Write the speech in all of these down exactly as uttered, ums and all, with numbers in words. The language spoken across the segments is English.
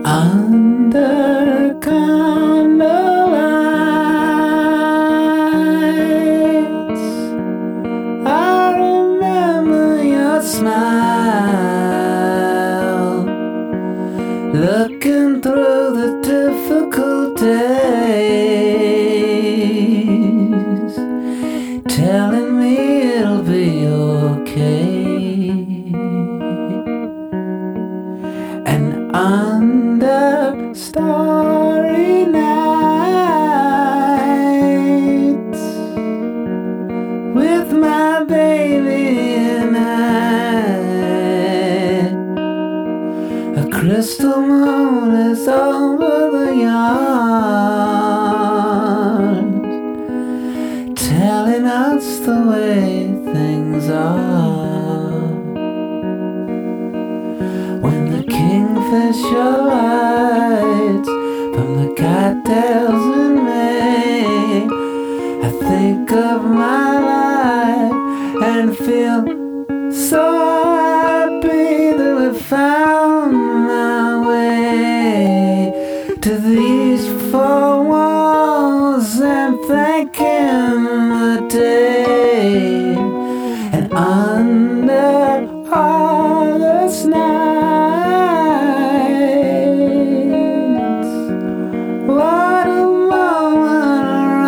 Under candlelights, I remember your smile, looking through the difficult days, telling me it'll be okay. And under starry nights, with my baby and I, a crystal moon is over the yard, telling us the way things are. When the kingfisher lights from the cattails in May, I think of my life and feel so happy that we found my way to these four walls and thanking the day. And under August nights, what a moment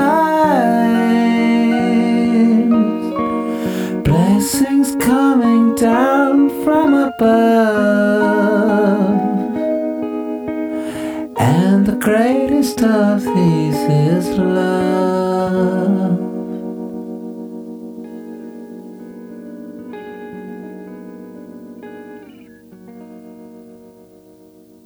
arrives, blessings coming down from above, and the greatest of these is love.